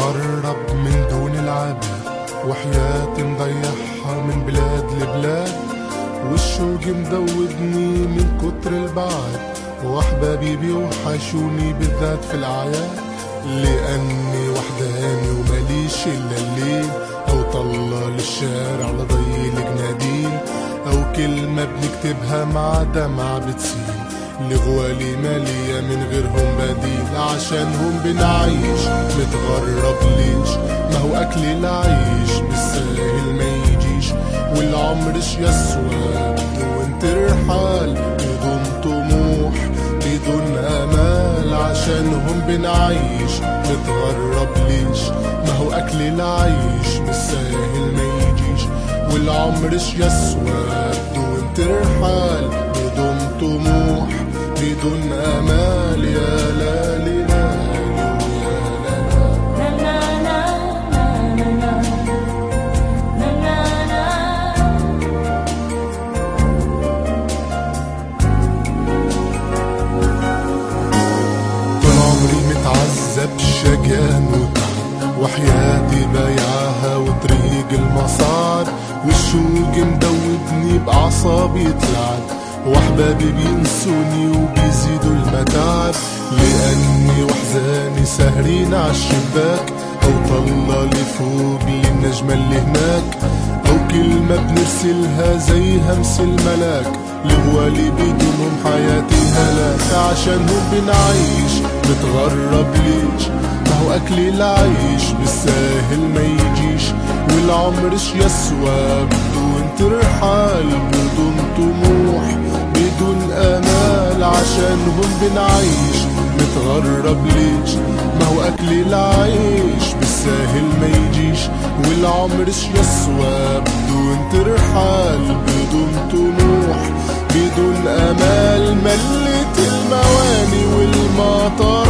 متغرب من دون العباد، وحياتي مضيعها من بلاد لبلاد، والشوق مدودني من كتر البعد، واحبابي بيوحشوني بالذات في الاعياد، لاني وحداني وماليش الا الليل، او طلة للشارع لضي الجناديل، او كلمة بنكتبها مع دمعة بتسيل، لغوالي مالية من غيرهم بديل، عشانهم بنعيش متغرب ليش؟ ما هو اكل العيش بالساهل ما يجيش، والعمرش يسوى بدون ترحال، بدون طموح بدون امال، عشانهم بنعيش متغرب ليش؟ ما هو اكل العيش بالساهل ما يجيش، والعمرش يسوى بدون ترحال، بدون طموح بدون امال، يا لالي لالي ويا طول عمري متعذب شجان وتعب، وحياتي بايعاها وطريق المسار، والشوق مدودني باعصابي تلعب، واحبابي بينسوني وبيزيدوا المتاعب، لاني وحزاني سهرين عالشباك، او طلة لفوق للنجمة اللي هناك، او كلمة بنرسلها زي همس الملاك، لغوالي بدونهم حياتي هلاك، عشانهم بنعيش متغرب ليش؟ ما هو اكل العيش بالساهل ما يجيش، والعمرش يسوى بدون ترحال، بدون طموح بدون امال، عشانهم بنعيش متغرب ليش؟ ما هو اكل العيش بالساهل ما يجيش، والعمرش يسوى بدون ترحال، بدون طموح بدون امال، ملت المواني والمطار